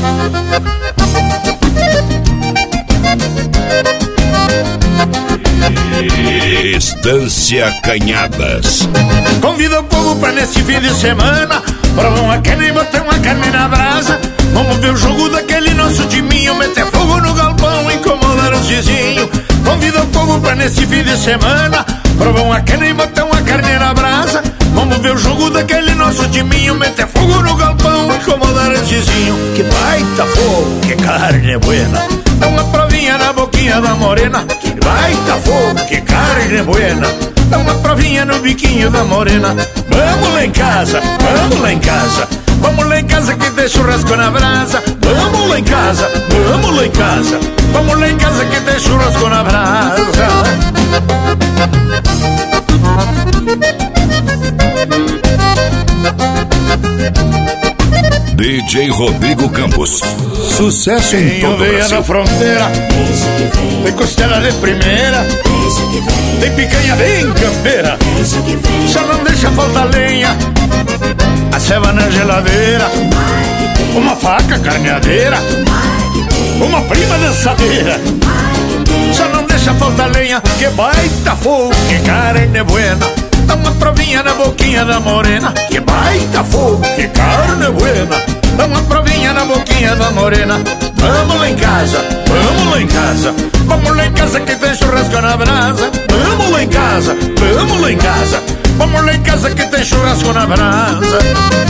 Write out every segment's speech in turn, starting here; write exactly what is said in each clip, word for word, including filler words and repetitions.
Estância Canhadas. Convida o povo pra nesse fim de semana provar uma carne e botar uma carne na brasa. Vamos ver o jogo daquele nosso timinho, meter fogo no galpão, incomodar os vizinhos. Convida o povo pra nesse fim de semana provar uma carne e botar uma carne na brasa. Vamos ver o jogo daquele nosso timinho, meter fogo no galpão, incomodar os vizinhos. Que baita fogo, que carne buena, dá uma provinha na boquinha da morena. Que baita fogo, que carne buena, dá uma provinha no biquinho da morena. Vamos lá em casa, vamos lá em casa, vamos lá em casa que tem churrasco na brasa. Vamos lá em casa, vamos lá em casa, vamos lá em casa que tem churrasco na brasa. D J Rodrigo Campos. Sucesso em tem todo o oveia Brasil. na fronteira, tem costela de primeira, tem picanha bem campeira, só não deixa faltar lenha, a ceva na geladeira, uma faca carneadeira, uma prima dançadeira, só não deixa faltar lenha. Que baita fogo, que carne buena, dá uma provinha na boquinha da morena. Que baita fogo, que carne buena, dá uma provinha na boquinha da morena. Vamos lá em casa, vamos lá em casa, vamos lá em casa que tem churrasco na brasa. Vamos lá em casa, vamos lá em casa, vamos lá em casa que tem churrasco na brasa.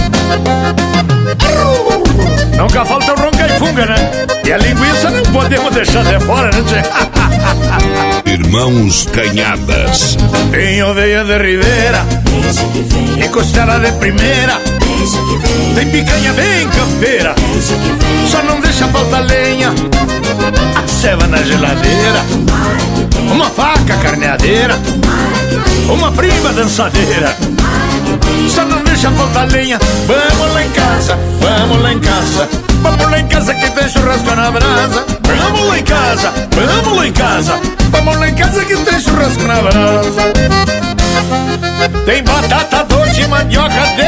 Nunca falta o ronca e funga, né? E a linguiça não podemos deixar de fora, né, tchê? Irmãos Canhadas. Tem oveia de ribeira, tem costela de primeira, tem picanha bem campeira, só não deixa faltar lenha, a ceva na geladeira, uma faca carneadeira, uma prima dançadeira, só não deixa faltar lenha. Vamos lá em casa, vamos lá em casa, vamos lá em casa que tem churrasco na brasa. Vamos lá em casa, vamos lá em casa, vamos lá em casa que tem churrasco na brasa. Tem batata doce, mandioca de